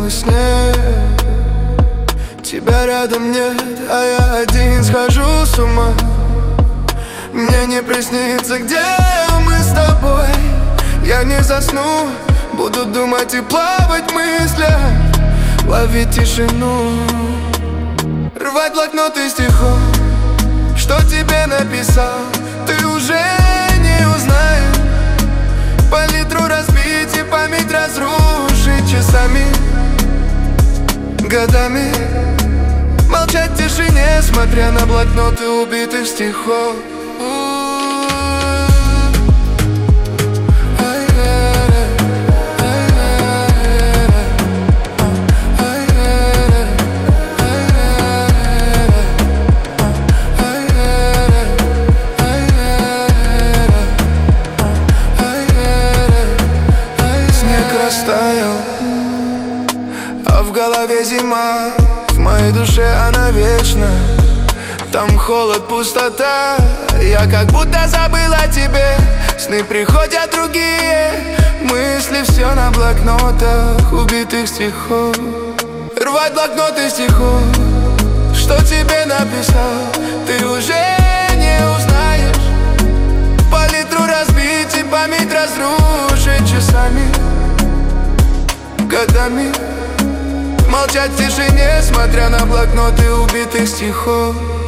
снилось сне. Тебя рядом нет, а я один схожу с ума. Мне не приснится, где мы с тобой. Я не засну, буду думать и плавать в мыслях, ловить тишину, рвать блокноты стихов. Что тебе написал, ты уже не узнаешь. Палитру разбить и память разрушить часами, годами. Молчать в тишине, смотря на блокноты убитых стихов. Растаял, а в голове зима, в моей душе она вечна. Там холод, пустота, я как будто забыл о тебе. Сны приходят другие, мысли все на блокнотах убитых стихов. Рвать блокноты стихов. Что тебе написал, ты уже не узнаешь. Палитру разбить и память разрушить часами, годами. Молчать в тишине, смотря на блокноты убитых стихов.